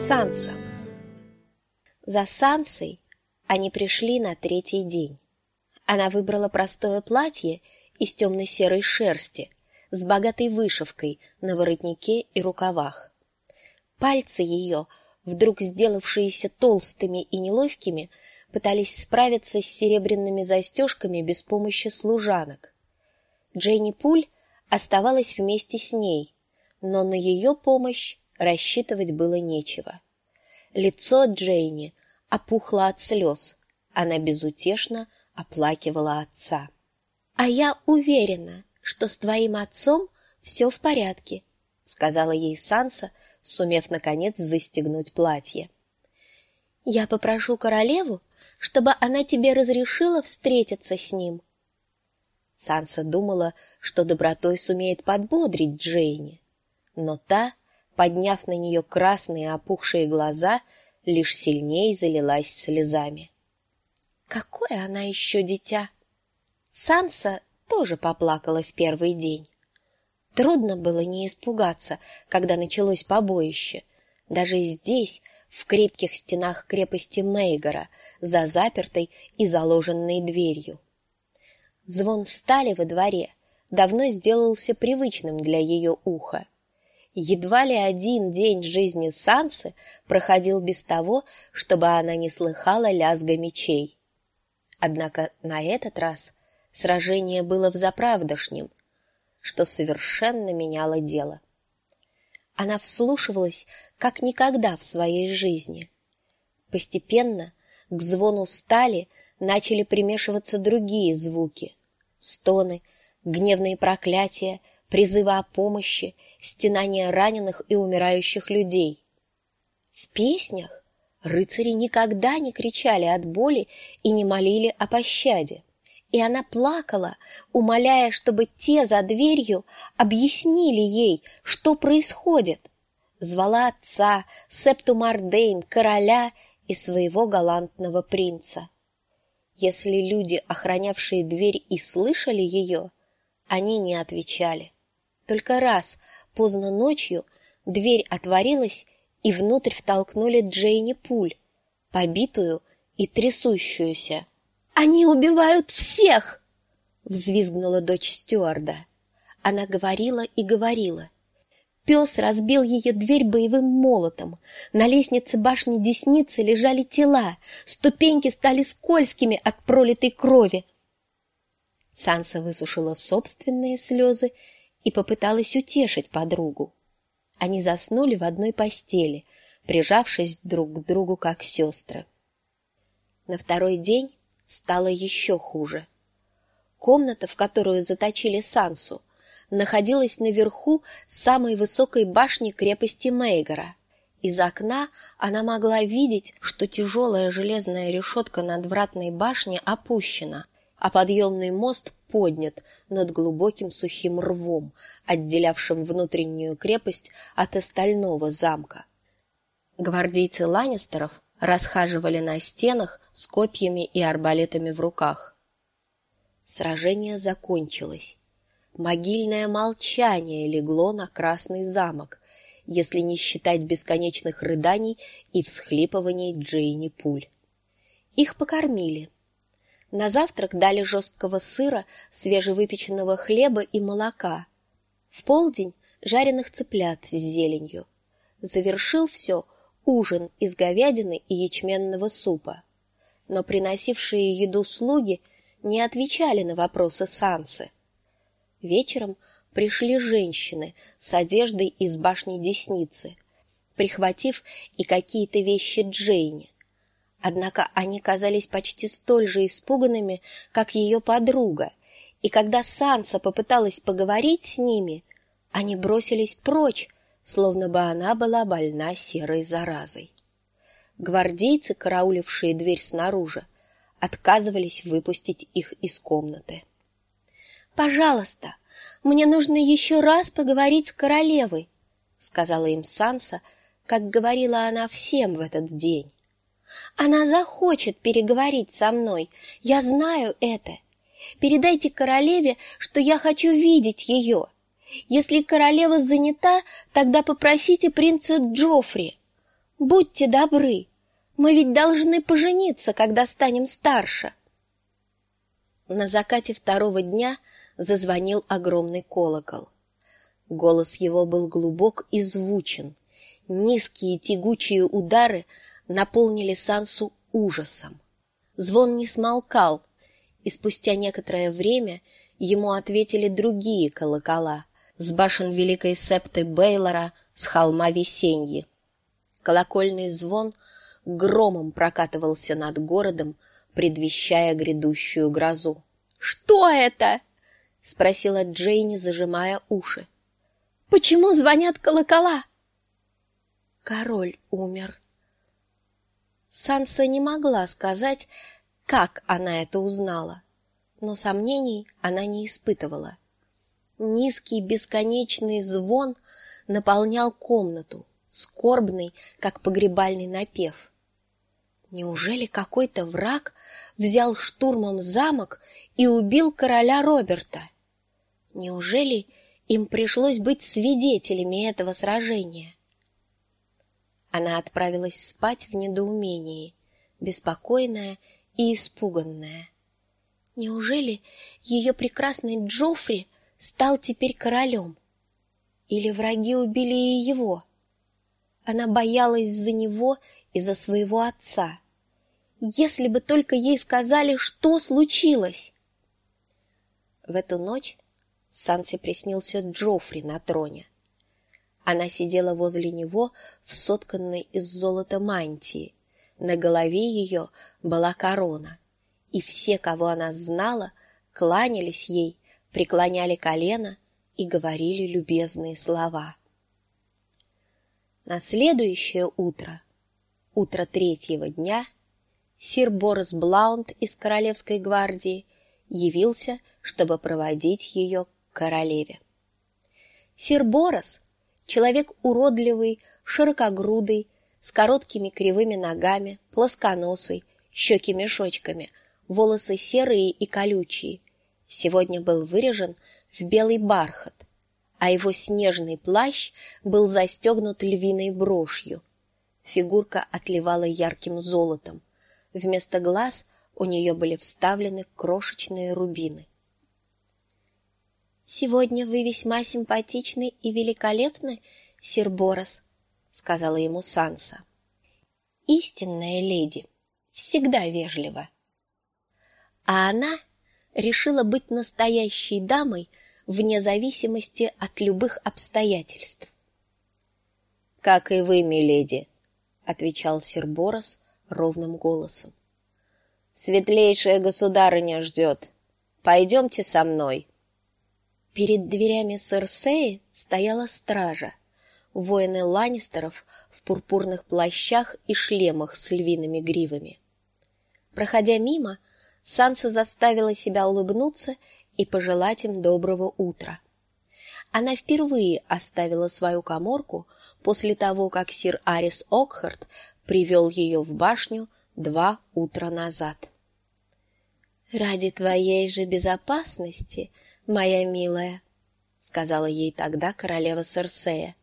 Санса. За Сансой они пришли на третий день. Она выбрала простое платье из темно-серой шерсти с богатой вышивкой на воротнике и рукавах. Пальцы ее, вдруг сделавшиеся толстыми и неловкими, пытались справиться с серебряными застежками без помощи служанок. Джейни Пуль оставалась вместе с ней, но на ее помощь рассчитывать было нечего. Лицо Джейни опухло от слез, она безутешно оплакивала отца. «А я уверена, что с твоим отцом все в порядке», — сказала ей Санса, сумев, наконец, застегнуть платье. «Я попрошу королеву, чтобы она тебе разрешила встретиться с ним». Санса думала, что добротой сумеет подбодрить Джейни, но та, подняв на нее красные опухшие глаза, лишь сильнее залилась слезами. Какое она еще дитя! Санса тоже поплакала в первый день. Трудно было не испугаться, когда началось побоище. Даже здесь, в крепких стенах крепости Мейгора, за запертой и заложенной дверью. Звон стали во дворе давно сделался привычным для ее уха. Едва ли один день жизни Сансы проходил без того, чтобы она не слыхала лязга мечей. Однако на этот раз сражение было взаправдошним, что совершенно меняло дело. Она вслушивалась как никогда в своей жизни. Постепенно к звону стали начали примешиваться другие звуки: стоны, гневные проклятия, призывы о помощи, стенания раненых и умирающих людей. В песнях рыцари никогда не кричали от боли и не молили о пощаде. И она плакала, умоляя, чтобы те за дверью объяснили ей, что происходит. Звала отца, Септу Мардейн, короля и своего галантного принца. Если люди, охранявшие дверь, и слышали ее, они не отвечали. Только раз, поздно ночью, дверь отворилась, и внутрь втолкнули Джейни Пуль, побитую и трясущуюся. «Они убивают всех!» — взвизгнула дочь стюарда. Она говорила и говорила. Пес разбил ее дверь боевым молотом. На лестнице башни Десницы лежали тела, ступеньки стали скользкими от пролитой крови. Санса высушила собственные слезы и попыталась утешить подругу. Они заснули в одной постели, прижавшись друг к другу как сестры. На второй день стало еще хуже. Комната, в которую заточили Сансу, находилась наверху самой высокой башни крепости Мейгора. Из окна она могла видеть, что тяжелая железная решетка надвратной башни опущена, а подъемный мост поднят над глубоким сухим рвом, отделявшим внутреннюю крепость от остального замка. Гвардейцы Ланнистеров расхаживали на стенах с копьями и арбалетами в руках. Сражение закончилось. Могильное молчание легло на Красный замок, если не считать бесконечных рыданий и всхлипываний Джейни Пуль. Их покормили. На завтрак дали жесткого сыра, свежевыпеченного хлеба и молока. В полдень жареных цыплят с зеленью. Завершил все ужин из говядины и ячменного супа. Но приносившие еду слуги не отвечали на вопросы Сансы. Вечером пришли женщины с одеждой из башни Десницы, прихватив и какие-то вещи Джейни. Однако они казались почти столь же испуганными, как ее подруга, и когда Санса попыталась поговорить с ними, они бросились прочь, словно бы она была больна серой заразой. Гвардейцы, караулившие дверь снаружи, отказывались выпустить их из комнаты. «Пожалуйста, мне нужно еще раз поговорить с королевой», — сказала им Санса, как говорила она всем в этот день. «Она захочет переговорить со мной, я знаю это. Передайте королеве, что я хочу видеть ее. Если королева занята, тогда попросите принца Джоффри. Будьте добры, мы ведь должны пожениться, когда станем старше». На закате второго дня зазвонил огромный колокол. Голос его был глубок и звучен. Низкие тягучие удары наполнили Сансу ужасом. Звон не смолкал, и спустя некоторое время ему ответили другие колокола с башен Великой Септы Бейлора, с холма Весеньи. Колокольный звон громом прокатывался над городом, предвещая грядущую грозу. «Что это?» — спросила Джейни, зажимая уши. «Почему звонят колокола?» «Король умер». Санса не могла сказать, как она это узнала, но сомнений она не испытывала. Низкий бесконечный звон наполнял комнату, скорбный, как погребальный напев. Неужели какой-то враг взял штурмом замок и убил короля Роберта? Неужели им пришлось быть свидетелями этого сражения? Она отправилась спать в недоумении, беспокойная и испуганная. Неужели ее прекрасный Джоффри стал теперь королем? Или враги убили и его? Она боялась за него и за своего отца. Если бы только ей сказали, что случилось! В эту ночь Сансе приснился Джоффри на троне. Она сидела возле него в сотканной из золота мантии. На голове ее была корона, и все, кого она знала, кланялись ей, преклоняли колено и говорили любезные слова. На следующее утро, утро третьего дня, сир Борис Блаунд из Королевской гвардии явился, чтобы проводить ее к королеве. Сир Борис, человек уродливый, широкогрудый, с короткими кривыми ногами, плосконосый, щеки мешочками, волосы серые и колючие, сегодня был выряжен в белый бархат, а его снежный плащ был застегнут львиной брошью. Фигурка отливала ярким золотом. Вместо глаз у нее были вставлены крошечные рубины. «Сегодня вы весьма симпатичны и великолепны, сир Борис», — сказала ему Санса. «Истинная леди всегда вежлива». А она решила быть настоящей дамой вне зависимости от любых обстоятельств. «Как и вы, миледи», — отвечал сир Борис ровным голосом. «Светлейшая государыня ждет. Пойдемте со мной». Перед дверями Серсеи стояла стража, воины Ланнистеров в пурпурных плащах и шлемах с львиными гривами. Проходя мимо, Санса заставила себя улыбнуться и пожелать им доброго утра. Она впервые оставила свою каморку после того, как сир Арис Окхарт привел ее в башню 2 утра назад. «Ради твоей же безопасности, моя милая», — сказала ей тогда королева Серсея,